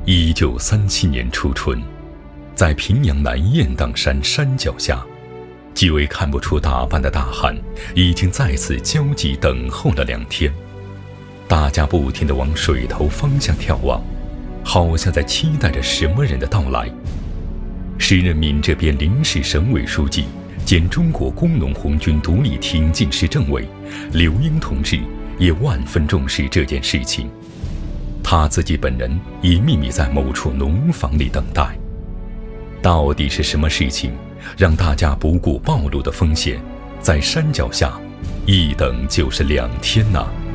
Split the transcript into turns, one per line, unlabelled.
1937年初春，在平阳南雁荡山山脚下，几位看不出打扮的大汉已经在此焦急等候了2天。大家不停地往水头方向眺望，好像在期待着什么人的到来。时任闽浙边临时省委书记兼中国工农红军独立挺进市政委刘英同志也万分重视这件事情，他自己本人已秘密在某处农房里等待。到底是什么事情让大家不顾暴露的风险，在山脚下一等就是2天呢？